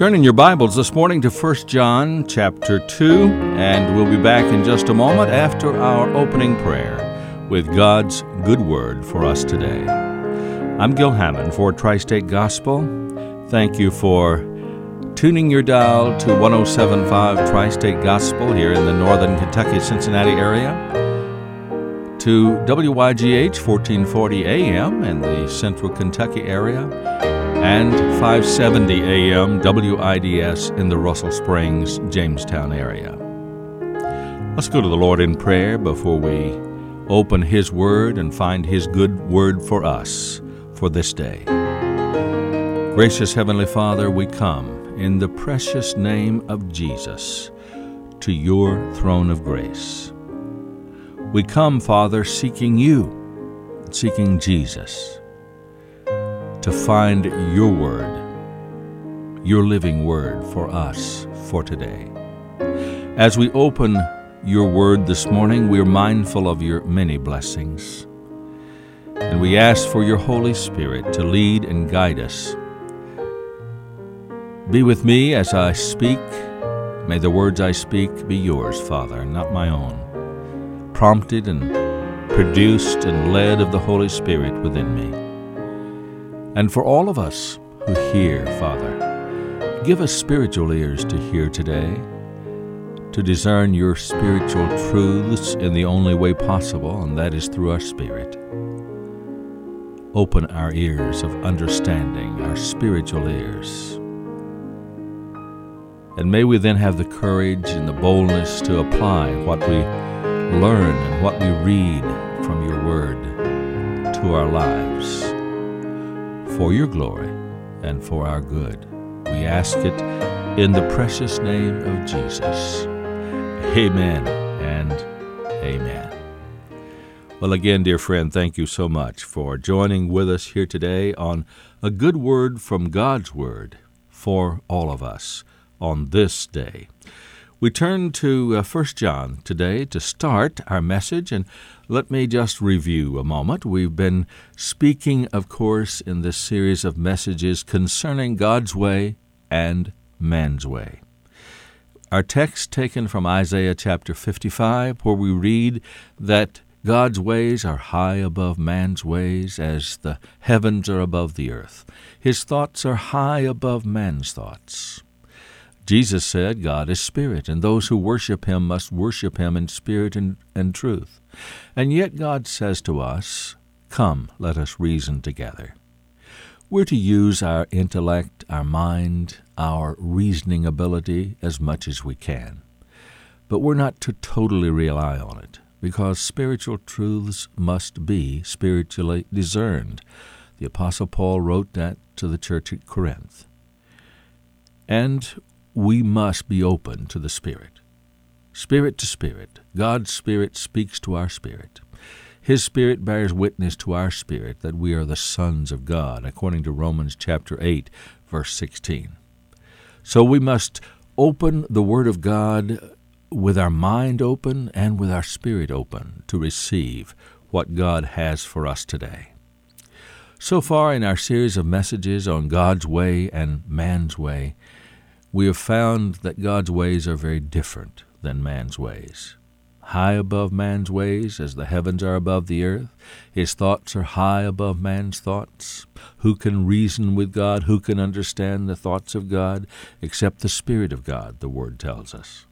Turn in your Bibles this morning to 1 John chapter 2, and we'll be back in just a moment after our opening prayer with God's good word for us today. I'm Gil Hammond for Tri-State Gospel. Thank you for tuning your dial to 107.5 Tri-State Gospel here in the northern Kentucky, Cincinnati area, to WYGH 1440 AM in the central Kentucky area, and 570 AM WIDS in the Russell Springs, Jamestown area. Let's go to the Lord in prayer before we open His Word and find His good word for us for this day. Gracious Heavenly Father, we come in the precious name of Jesus to your throne of grace. We come, Father, seeking you, seeking Jesus, to find your word, your living word for us for today. As we open your word this morning, we are mindful of your many blessings, and we ask for your Holy Spirit to lead and guide us. Be with me as I speak. May the words I speak be yours, Father, not my own, prompted and produced and led of the Holy Spirit within me. And for all of us who hear, Father, give us spiritual ears to hear today, to discern your spiritual truths in the only way possible, and that is through our spirit. Open our ears of understanding, our spiritual ears. And may we then have the courage and the boldness to apply what we learn and what we read from your word to our lives, for your glory and for our good. We ask it in the precious name of Jesus. Amen and amen. Well, again, dear friend, thank you so much for joining with us here today on a good word from God's Word for all of us on this day. We turn to 1 John today to start our message, and let me just review a moment. We've been speaking, of course, in this series of messages concerning God's way and man's way. Our text taken from Isaiah chapter 55, where we read that God's ways are high above man's ways, as the heavens are above the earth. His thoughts are high above man's thoughts. Jesus said, God is spirit, and those who worship him must worship him in spirit and truth. And yet God says to us, come, let us reason together. We're to use our intellect, our mind, our reasoning ability as much as we can. But we're not to totally rely on it, because spiritual truths must be spiritually discerned. The Apostle Paul wrote that to the church at Corinth. And we must be open to the Spirit. Spirit to Spirit. God's Spirit speaks to our spirit. His Spirit bears witness to our spirit that we are the sons of God, according to Romans chapter 8, verse 16. So we must open the Word of God with our mind open and with our spirit open to receive what God has for us today. So far in our series of messages on God's way and man's way, we have found that God's ways are very different than man's ways. High above man's ways, as the heavens are above the earth. His thoughts are high above man's thoughts. Who can reason with God? Who can understand the thoughts of God? Except the Spirit of God, the Word tells us.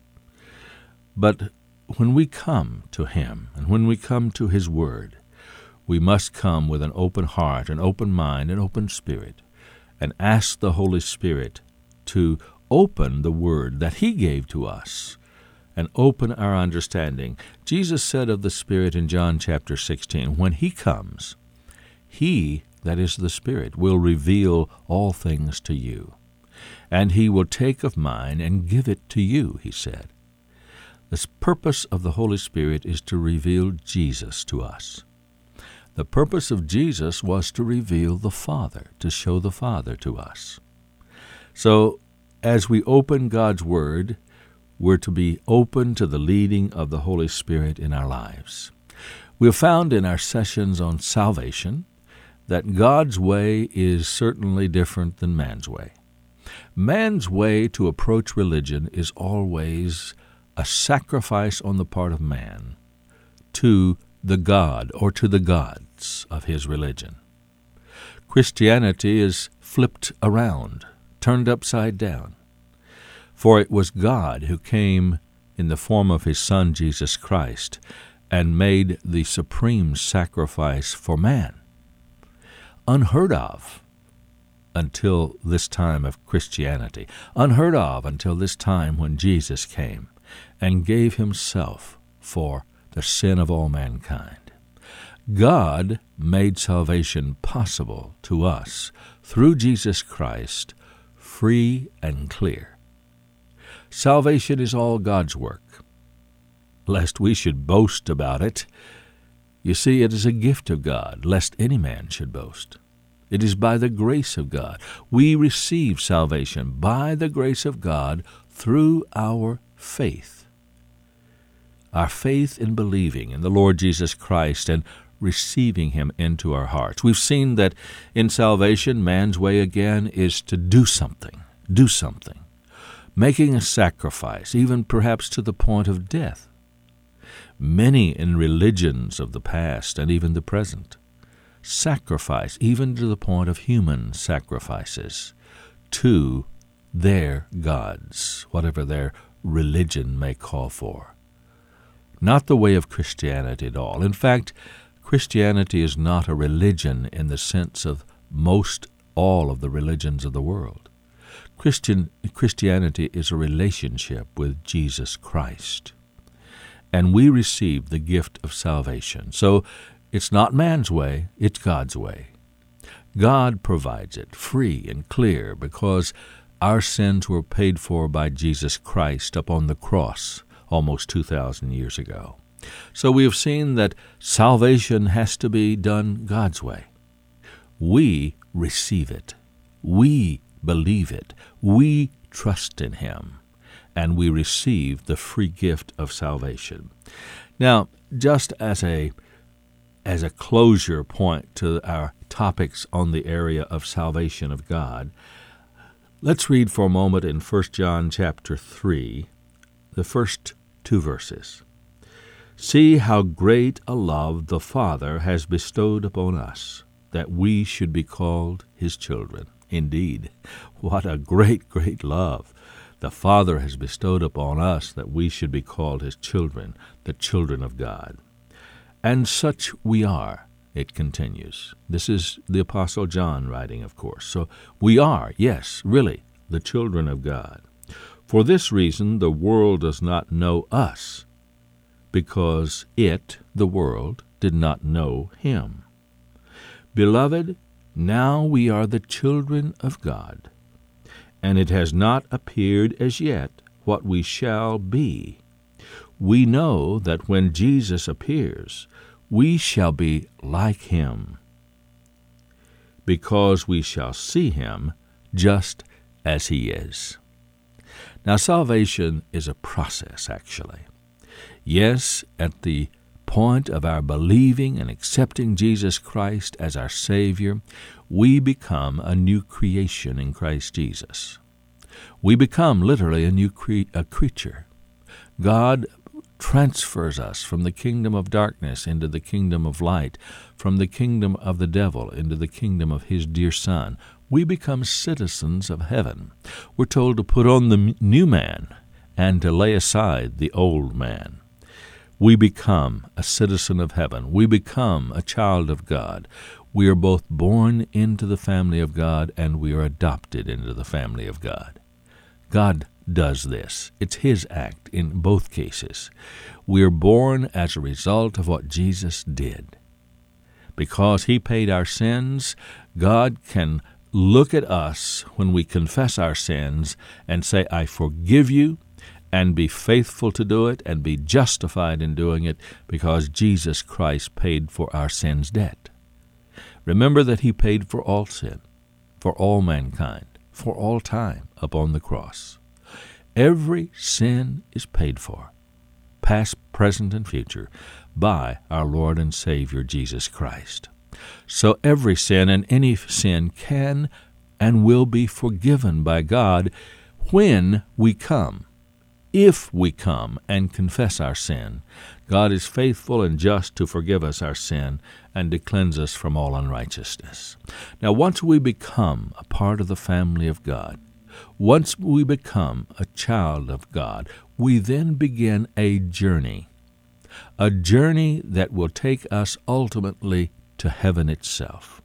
But when we come to Him, and when we come to His Word, we must come with an open heart, an open mind, an open spirit, and ask the Holy Spirit to open the Word that He gave to us and open our understanding. Jesus said of the Spirit in John chapter 16, when He comes, He, that is the Spirit, will reveal all things to you, and He will take of mine and give it to you, He said. The purpose of the Holy Spirit is to reveal Jesus to us. The purpose of Jesus was to reveal the Father, to show the Father to us. So, as we open God's Word, we're to be open to the leading of the Holy Spirit in our lives. We've found in our sessions on salvation that God's way is certainly different than man's way. Man's way to approach religion is always a sacrifice on the part of man to the God or to the gods of his religion. Christianity is flipped around, turned upside down. For it was God who came in the form of his Son, Jesus Christ, and made the supreme sacrifice for man. Unheard of until this time of Christianity. Unheard of until this time when Jesus came and gave himself for the sin of all mankind. God made salvation possible to us through Jesus Christ, free and clear. Salvation is all God's work, lest we should boast about it. You see, it is a gift of God, lest any man should boast. It is by the grace of God. We receive salvation by the grace of God through our faith. Our faith in believing in the Lord Jesus Christ and receiving him into our hearts. We've seen that in salvation, man's way again is to do something, making a sacrifice, even perhaps to the point of death. Many in religions of the past and even the present sacrifice, even to the point of human sacrifices, to their gods, whatever their religion may call for. Not the way of Christianity at all. In fact, Christianity is not a religion in the sense of most all of the religions of the world. Christianity is a relationship with Jesus Christ. And we receive the gift of salvation. So it's not man's way, it's God's way. God provides it free and clear because our sins were paid for by Jesus Christ upon the cross almost 2,000 years ago. So we have seen that salvation has to be done God's way. We receive it. We believe it. We trust in him. And we receive the free gift of salvation. Now, just as a closure point to our topics on the area of salvation of God, let's read for a moment in 1 John chapter 3, the first 2 verses. See how great a love the Father has bestowed upon us, that we should be called his children. Indeed, what a great, great love the Father has bestowed upon us, that we should be called his children, the children of God. And such we are, it continues. This is the Apostle John writing, of course. So we are, yes, really, the children of God. For this reason the world does not know us, because it, the world, did not know him. Beloved, now we are the children of God, and it has not appeared as yet what we shall be. We know that when Jesus appears, we shall be like him, because we shall see him just as he is. Now, salvation is a process, actually. Yes, at the point of our believing and accepting Jesus Christ as our Savior, we become a new creation in Christ Jesus. We become literally a new creature. God transfers us from the kingdom of darkness into the kingdom of light, from the kingdom of the devil into the kingdom of his dear Son. We become citizens of heaven. We're told to put on the new man and to lay aside the old man. We become a citizen of heaven. We become a child of God. We are both born into the family of God and we are adopted into the family of God. God does this. It's his act in both cases. We are born as a result of what Jesus did. Because he paid our sins, God can look at us when we confess our sins and say, I forgive you, and be faithful to do it and be justified in doing it because Jesus Christ paid for our sin's debt. Remember that he paid for all sin, for all mankind, for all time upon the cross. Every sin is paid for, past, present, and future, by our Lord and Savior Jesus Christ. So every sin and any sin can and will be forgiven by God when we come. If we come and confess our sin, God is faithful and just to forgive us our sin and to cleanse us from all unrighteousness. Now, once we become a part of the family of God, once we become a child of God, we then begin a journey that will take us ultimately to heaven itself.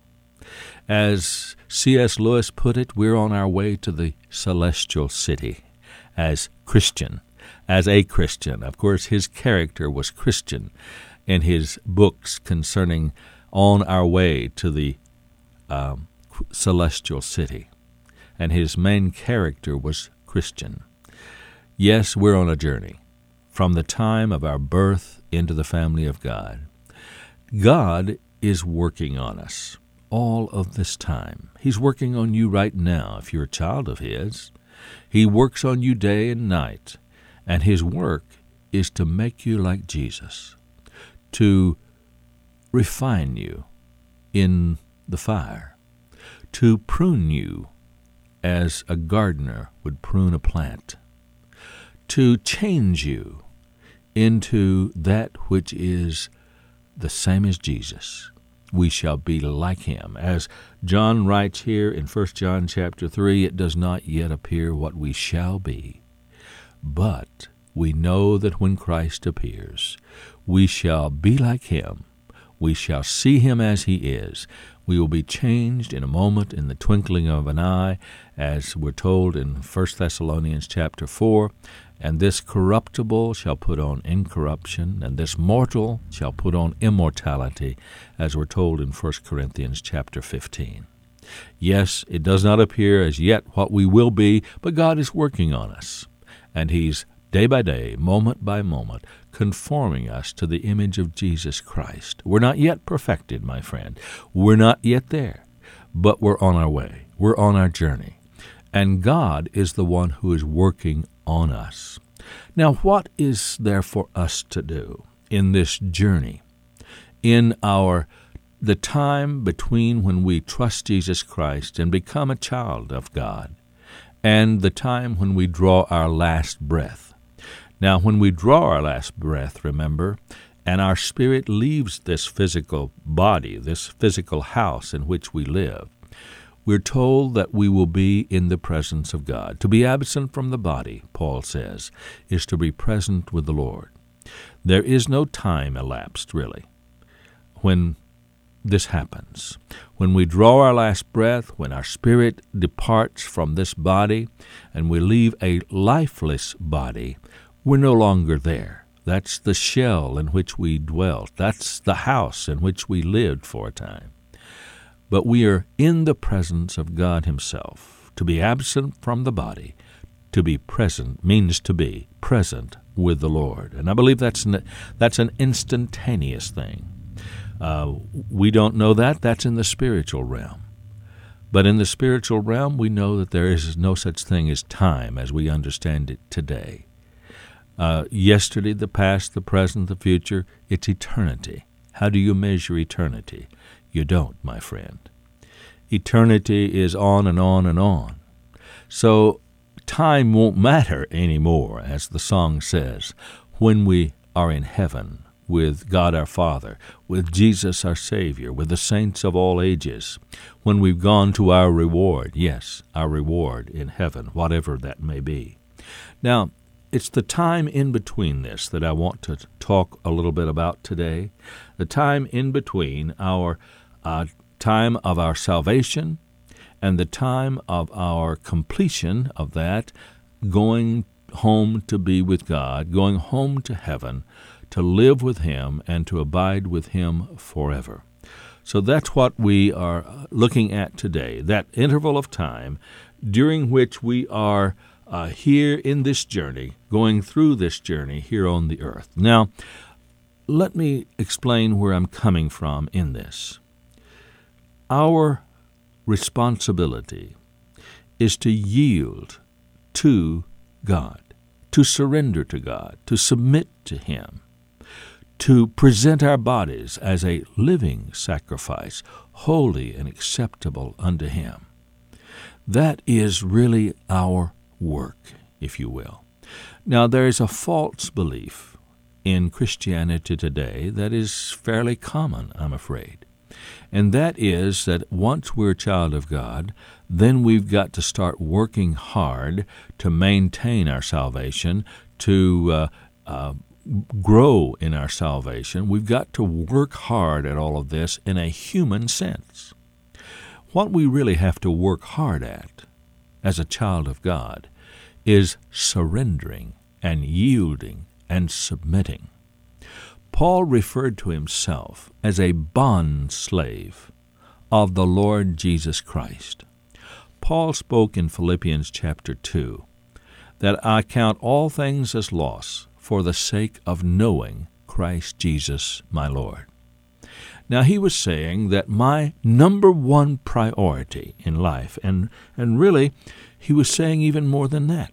As C.S. Lewis put it, we're on our way to the celestial city as a Christian. Of course, his character was Christian in his books concerning on our way to the celestial city. And his main character was Christian. Yes, we're on a journey from the time of our birth into the family of God. God is working on us all of this time. He's working on you right now if you're a child of His. He works on you day and night, and His work is to make you like Jesus, to refine you in the fire, to prune you as a gardener would prune a plant, to change you into that which is the same as Jesus. We shall be like Him. As John writes here in 1 John chapter 3, it does not yet appear what we shall be, but we know that when Christ appears, we shall be like Him. We shall see Him as He is. We will be changed in a moment, in the twinkling of an eye, as we're told in 1 Thessalonians chapter 4, and this corruptible shall put on incorruption, and this mortal shall put on immortality, as we're told in 1 Corinthians chapter 15. Yes, it does not appear as yet what we will be, but God is working on us, and He's day by day, moment by moment, conforming us to the image of Jesus Christ. We're not yet perfected, my friend. We're not yet there, but we're on our way. We're on our journey. And God is the one who is working on us. Now, what is there for us to do in this journey, in the time between when we trust Jesus Christ and become a child of God, and the time when we draw our last breath? Now, when we draw our last breath, remember, and our spirit leaves this physical body, this physical house in which we live, we're told that we will be in the presence of God. To be absent from the body, Paul says, is to be present with the Lord. There is no time elapsed, really, when this happens. When we draw our last breath, when our spirit departs from this body, and we leave a lifeless body, we're no longer there. That's the shell in which we dwelt. That's the house in which we lived for a time. But we are in the presence of God Himself. To be absent from the body, to be present, means to be present with the Lord. And I believe that's an instantaneous thing. We don't know that. That's in the spiritual realm. But in the spiritual realm, we know that there is no such thing as time as we understand it today. Yesterday, the past, the present, the future, it's eternity. How do you measure eternity? You don't, my friend. Eternity is on and on and on. So time won't matter anymore, as the song says, when we are in heaven with God our Father, with Jesus our Savior, with the saints of all ages, when we've gone to our reward, yes, our reward in heaven, whatever that may be. Now, it's the time in between this that I want to talk a little bit about today, the time in between our time of our salvation and the time of our completion of that, going home to be with God, going home to heaven, to live with Him and to abide with Him forever. So that's what we are looking at today, that interval of time during which we are here in this journey, going through this journey here on the earth. Now, let me explain where I'm coming from in this. Our responsibility is to yield to God, to surrender to God, to submit to Him, to present our bodies as a living sacrifice, holy and acceptable unto Him. That is really our work, if you will. Now, there is a false belief in Christianity today that is fairly common, I'm afraid. And that is that once we're a child of God, then we've got to start working hard to maintain our salvation, to grow in our salvation. We've got to work hard at all of this in a human sense. What we really have to work hard at as a child of God is surrendering and yielding and submitting. Paul referred to himself as a bond slave of the Lord Jesus Christ. Paul spoke in Philippians chapter 2 that I count all things as loss for the sake of knowing Christ Jesus my Lord. Now, he was saying that my number one priority in life, and really, he was saying even more than that.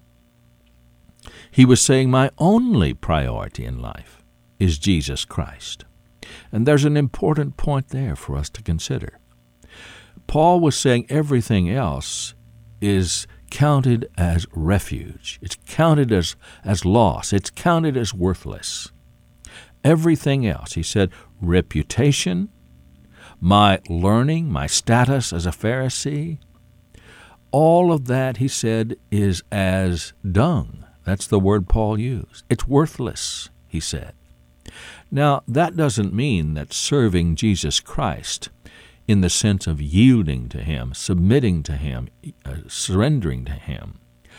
He was saying my only priority in life is Jesus Christ. And there's an important point there for us to consider. Paul was saying everything else is counted as refuge. It's counted as loss. It's counted as worthless. Everything else, he said, reputation, my learning, my status as a Pharisee, all of that, he said, is as dung. That's the word Paul used. It's worthless, he said. Now, that doesn't mean that serving Jesus Christ in the sense of yielding to Him, submitting to Him, surrendering to Him,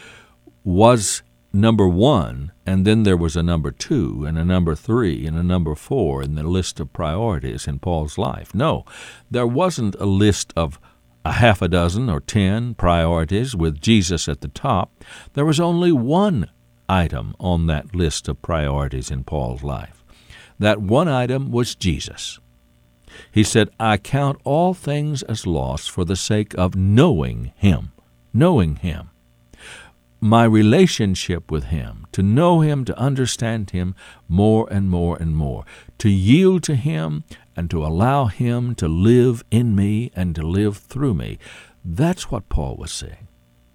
was number one, and then there was a number 2 and a number 3 and a number 4 in the list of priorities in Paul's life. No, there wasn't a list of a half a dozen or 10 priorities with Jesus at the top. There was only one item on that list of priorities in Paul's life. That one item was Jesus. He said, I count all things as loss for the sake of knowing Him. Knowing Him. My relationship with Him, to know Him, to understand Him more and more and more, to yield to Him and to allow Him to live in me and to live through me. That's what Paul was saying.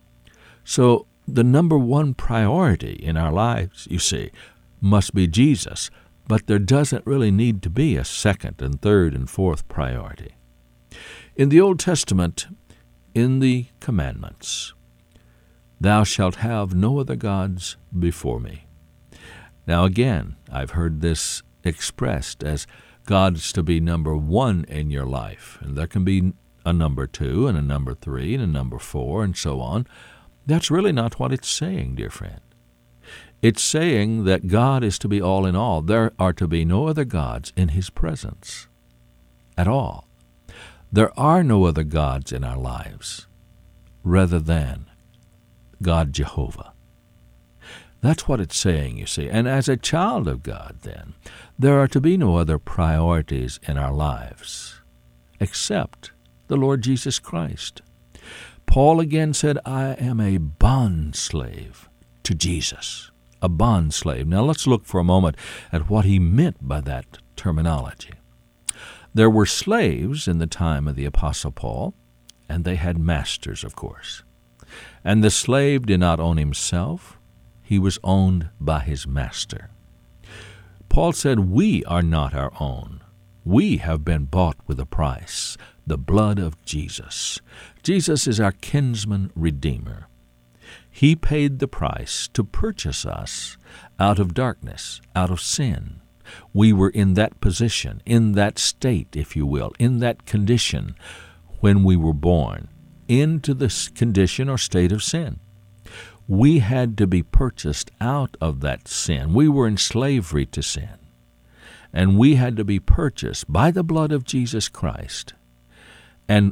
So the number one priority in our lives, you see, must be Jesus, but there doesn't really need to be a second and third and fourth priority. In the Old Testament, in the commandments, thou shalt have no other gods before me. Now again, I've heard this expressed as God's to be number one in your life, and there can be a number 2 and a number 3 and a number 4 and so on. That's really not what it's saying, dear friend. It's saying that God is to be all in all. There are to be no other gods in His presence at all. There are no other gods in our lives rather than God Jehovah. That's what it's saying, you see. And as a child of God, then, there are to be no other priorities in our lives except the Lord Jesus Christ. Paul again said, I am a bondslave to Jesus. A bondslave. Now let's look for a moment at what he meant by that terminology. There were slaves in the time of the Apostle Paul, and they had masters, of course. And the slave did not own himself. He was owned by his master. Paul said, we are not our own. We have been bought with a price, the blood of Jesus. Jesus is our kinsman redeemer. He paid the price to purchase us out of darkness, out of sin. We were in that position, in that state, if you will, in that condition when we were born, into this condition or state of sin. We had to be purchased out of that sin. We were in slavery to sin. And we had to be purchased by the blood of Jesus Christ. And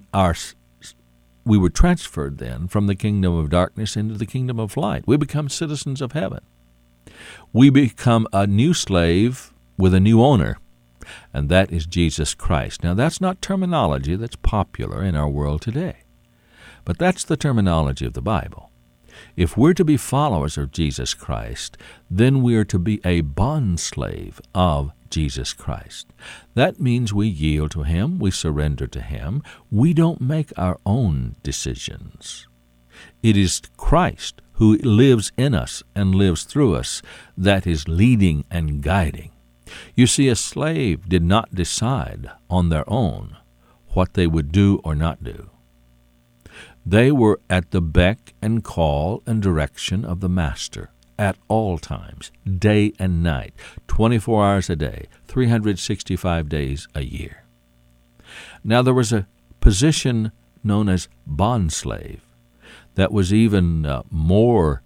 we were transferred then from the kingdom of darkness into the kingdom of light. We become citizens of heaven. We become a new slave with a new owner, and that is Jesus Christ. Now, that's not terminology that's popular in our world today, but that's the terminology of the Bible. If we're to be followers of Jesus Christ, then we are to be a bondslave of Jesus Christ. That means we yield to Him, we surrender to Him. We don't make our own decisions. It is Christ who lives in us and lives through us that is leading and guiding. You see, a slave did not decide on their own what they would do or not do. They were at the beck and call and direction of the master at all times, day and night, 24 hours a day, 365 days a year. Now there was a position known as bondslave that was even more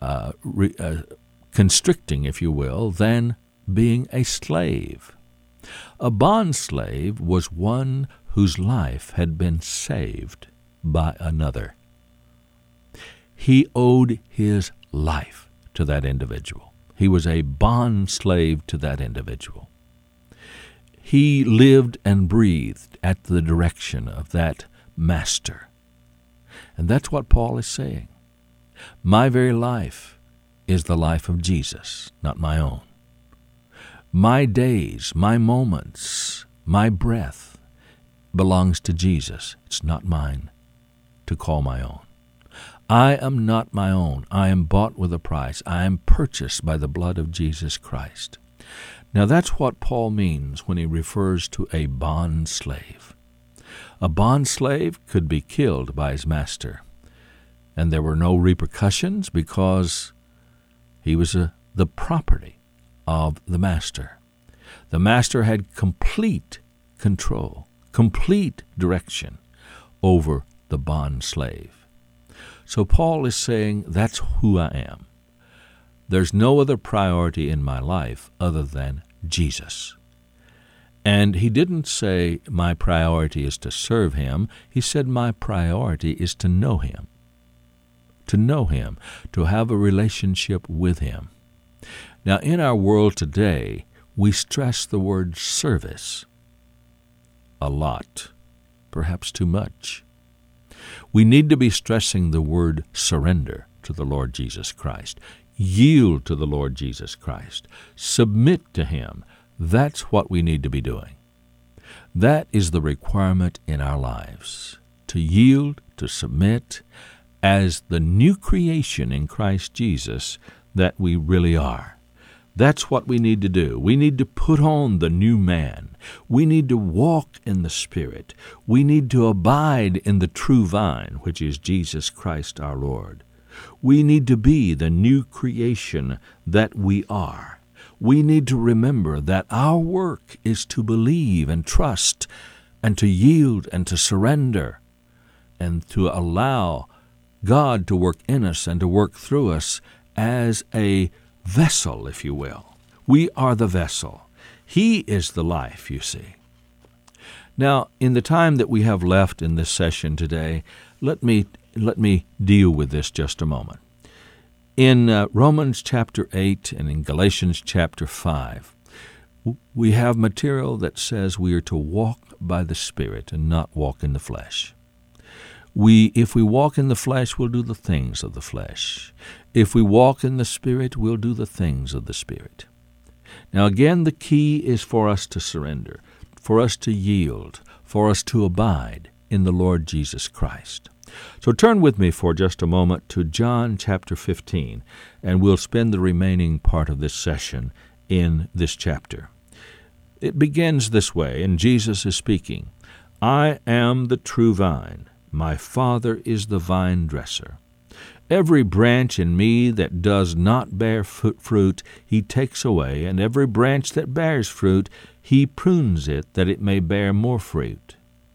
constricting, if you will, than being a slave. A bondslave was one whose life had been saved by another. He owed his life to that individual. He was a bondslave to that individual. He lived and breathed at the direction of that master. And that's what Paul is saying. My very life is the life of Jesus, not my own. My days, my moments, my breath belongs to Jesus. It's not mine to call my own. I am not my own. I am bought with a price. I am purchased by the blood of Jesus Christ. Now that's what Paul means when he refers to a bond slave. A bond slave could be killed by his master, and there were no repercussions because he was the property of the master. The master had complete control, complete direction over the bond slave. So Paul is saying, that's who I am. There's no other priority in my life other than Jesus. And he didn't say, my priority is to serve him. He said, my priority is to know him. To know him, to have a relationship with him. Now, in our world today, we stress the word service a lot, perhaps too much. We need to be stressing the word surrender to the Lord Jesus Christ. Yield to the Lord Jesus Christ. Submit to him. That's what we need to be doing. That is the requirement in our lives, to yield, to submit, as the new creation in Christ Jesus that we really are. That's what we need to do. We need to put on the new man. We need to walk in the Spirit. We need to abide in the true vine, which is Jesus Christ our Lord. We need to be the new creation that we are. We need to remember that our work is to believe and trust and to yield and to surrender and to allow God to work in us and to work through us as a vessel, if you will. We are the vessel. He is the life, you see. Now, in the time that we have left in this session today, let me deal with this just a moment. In Romans chapter 8 and in Galatians chapter 5, we have material that says we are to walk by the Spirit and not walk in the flesh. If we walk in the flesh, we'll do the things of the flesh. If we walk in the Spirit, we'll do the things of the Spirit. Now again, the key is for us to surrender, for us to yield, for us to abide in the Lord Jesus Christ. So turn with me for just a moment to John chapter 15, and we'll spend the remaining part of this session in this chapter. It begins this way, and Jesus is speaking, I am the true vine. My Father is the vine dresser. Every branch in me that does not bear fruit, he takes away, and every branch that bears fruit, he prunes it, that it may bear more fruit.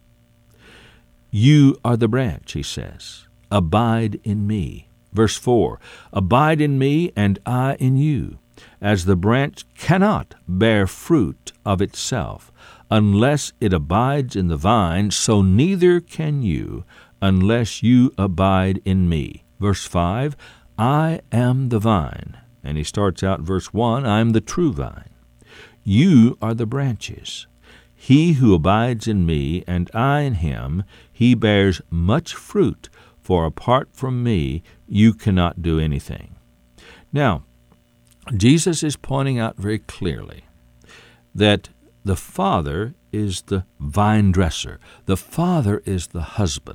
You are the branch, he says. Abide in me. Verse 4, Abide in me, and I in you. As the branch cannot bear fruit of itself, unless it abides in the vine, so neither can you, unless you abide in me. Verse 5, I am the vine. And he starts out verse 1, I am the true vine. You are the branches. He who abides in me, and I in him, he bears much fruit, for apart from me you cannot do anything. Now, Jesus is pointing out very clearly that the Father is the vine dresser. The Father is the husbandman.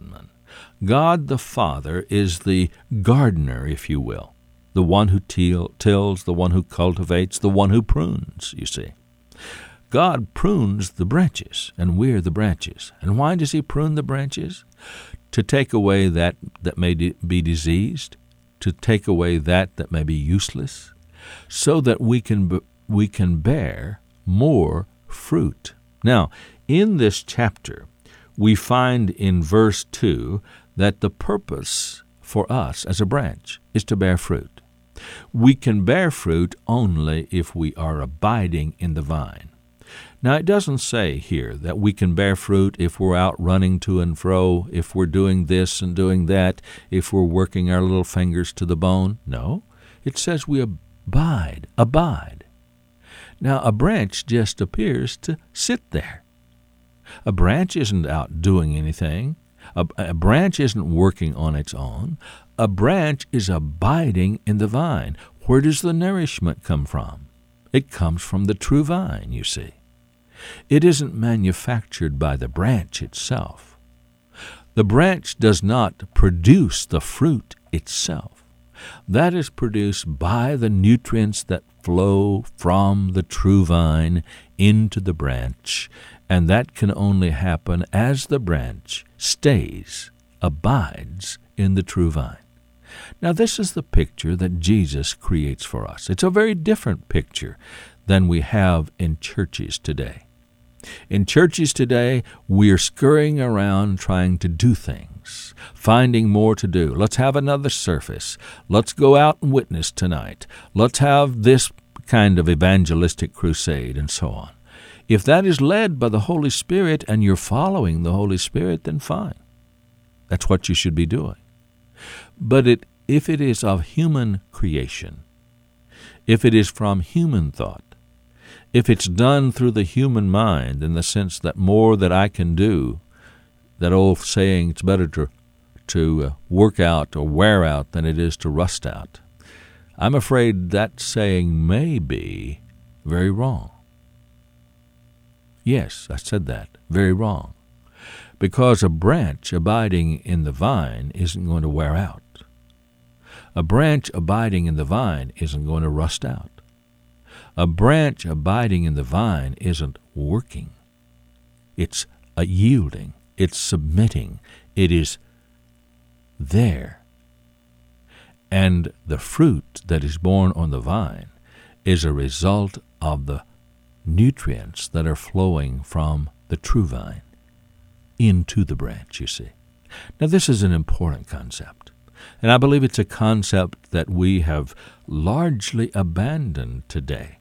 God the Father is the gardener, if you will, the one who tills, the one who cultivates, the one who prunes, you see. God prunes the branches, and we're the branches. And why does he prune the branches? To take away that may be diseased, to take away that may be useless, so that we can bear more fruit. Now, in this chapter, we find in verse 2 that the purpose for us as a branch is to bear fruit. We can bear fruit only if we are abiding in the vine. Now, it doesn't say here that we can bear fruit if we're out running to and fro, if we're doing this and doing that, if we're working our little fingers to the bone. No, it says we abide. Now, a branch just appears to sit there. A branch isn't out doing anything. A branch isn't working on its own. A branch is abiding in the vine. Where does the nourishment come from? It comes from the true vine, you see. It isn't manufactured by the branch itself. The branch does not produce the fruit itself. That is produced by the nutrients that flow from the true vine into the branch, and that can only happen as the branch abides in the true vine. Now, this is the picture that Jesus creates for us. It's a very different picture than we have in churches today. In churches today, we're scurrying around trying to do things, finding more to do. Let's have another service. Let's go out and witness tonight. Let's have this kind of evangelistic crusade, and so on. If that is led by the Holy Spirit and you're following the Holy Spirit, then fine. That's what you should be doing. But if it is of human creation, if it is from human thought, if it's done through the human mind in the sense that more that I can do, that old saying, it's better to work out or wear out than it is to rust out, I'm afraid that saying may be very wrong. Yes, I said that, very wrong. Because a branch abiding in the vine isn't going to wear out. A branch abiding in the vine isn't going to rust out. A branch abiding in the vine isn't working. It's a yielding. It's submitting. It is there. And the fruit that is born on the vine is a result of the nutrients that are flowing from the true vine into the branch, you see. Now, this is an important concept. And I believe it's a concept that we have largely abandoned today.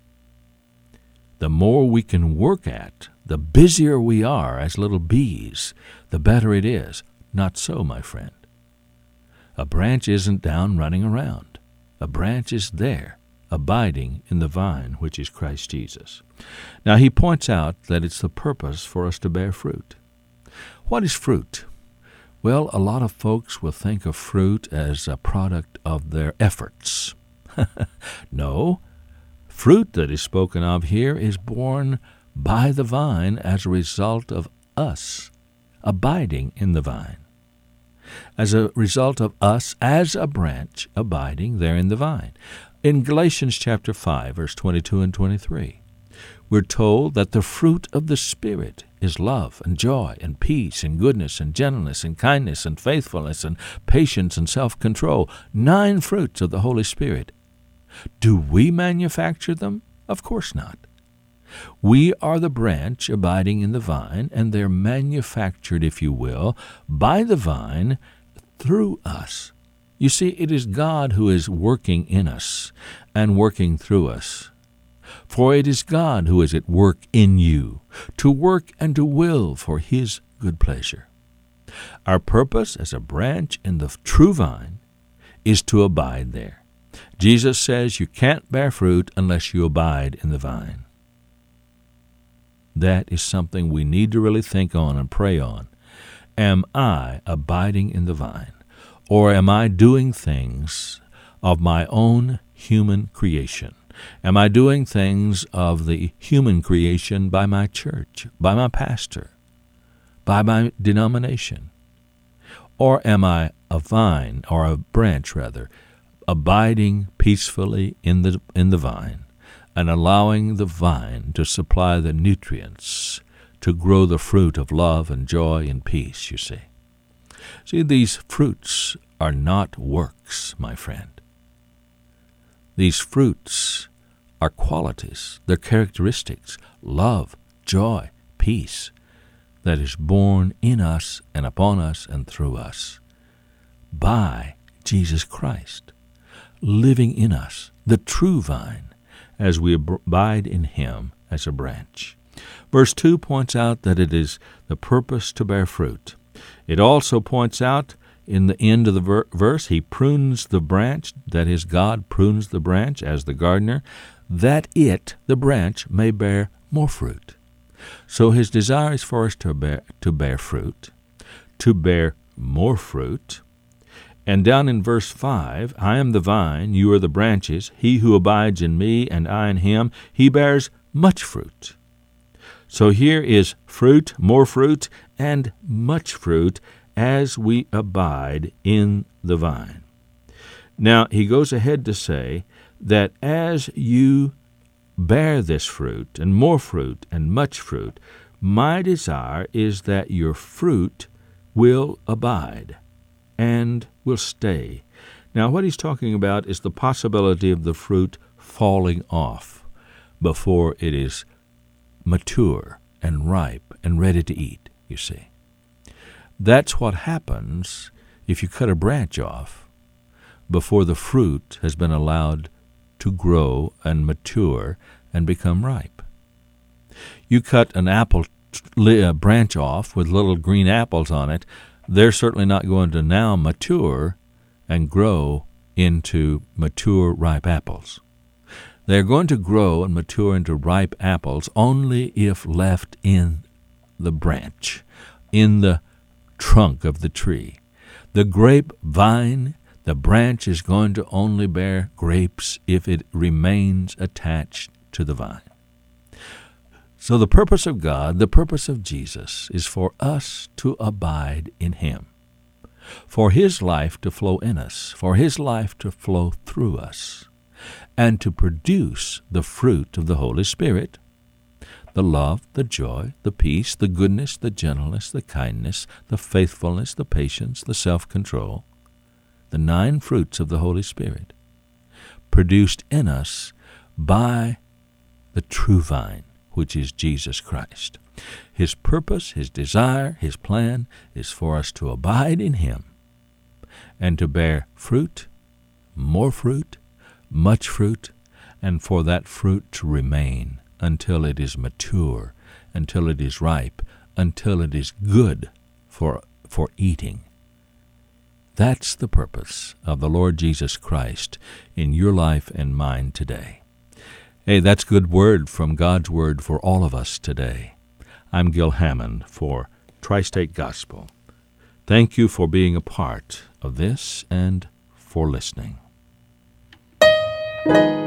The more we can work at, the busier we are as little bees, the better it is. Not so, my friend. A branch isn't down running around. A branch is there, abiding in the vine, which is Christ Jesus. Now, he points out that it's the purpose for us to bear fruit. What is fruit? Well, a lot of folks will think of fruit as a product of their efforts. No. Fruit that is spoken of here is born by the vine as a result of us abiding in the vine, as a result of us as a branch abiding there in the vine. In Galatians chapter 5, verse 22 and 23, we're told that the fruit of the Spirit is love and joy and peace and goodness and gentleness and kindness and faithfulness and patience and self-control. 9 fruits of the Holy Spirit. Do we manufacture them? Of course not. We are the branch abiding in the vine, and they're manufactured, if you will, by the vine through us. You see, it is God who is working in us and working through us. For it is God who is at work in you, to work and to will for His good pleasure. Our purpose as a branch in the true vine is to abide there. Jesus says you can't bear fruit unless you abide in the vine. That is something we need to really think on and pray on. Am I abiding in the vine? Or am I doing things of my own human creation? Am I doing things of the human creation by my church, by my pastor, by my denomination? Or am I a vine, or a branch rather, abiding peacefully in the vine and allowing the vine to supply the nutrients to grow the fruit of love and joy and peace, you see? See, these fruits are not works, my friend. These fruits are qualities, they're characteristics, love, joy, peace, that is born in us and upon us and through us by Jesus Christ, living in us, the true vine, as we abide in him as a branch. Verse 2 points out that it is the purpose to bear fruit. It also points out in the end of the verse, he prunes the branch, that is, God prunes the branch as the gardener, that it, the branch, may bear more fruit. So his desire is for us to bear fruit, to bear more fruit. And down in verse 5, I am the vine, you are the branches. He who abides in me and I in him, he bears much fruit. So here is fruit, more fruit, and much fruit as we abide in the vine. Now, he goes ahead to say that as you bear this fruit, and more fruit, and much fruit, my desire is that your fruit will abide and will stay. Now, what he's talking about is the possibility of the fruit falling off before it is mature and ripe and ready to eat, you see. That's what happens if you cut a branch off before the fruit has been allowed to grow and mature and become ripe. You cut an apple branch off with little green apples on it, they're certainly not going to now mature and grow into mature, ripe apples. They're going to grow and mature into ripe apples only if left in the branch, in the trunk of the tree. The grapevine, the branch is going to only bear grapes if it remains attached to the vine. So the purpose of God, the purpose of Jesus, is for us to abide in him, for his life to flow in us, for his life to flow through us, and to produce the fruit of the Holy Spirit, the love, the joy, the peace, the goodness, the gentleness, the kindness, the faithfulness, the patience, the self-control, the 9 fruits of the Holy Spirit, produced in us by the true vine, which is Jesus Christ. His purpose, his desire, his plan is for us to abide in him and to bear fruit, more fruit, much fruit, and for that fruit to remain until it is mature, until it is ripe, until it is good for eating. That's the purpose of the Lord Jesus Christ in your life and mine today. Hey, that's good word from God's Word for all of us today. I'm Gil Hammond for Tri-State Gospel. Thank you for being a part of this and for listening.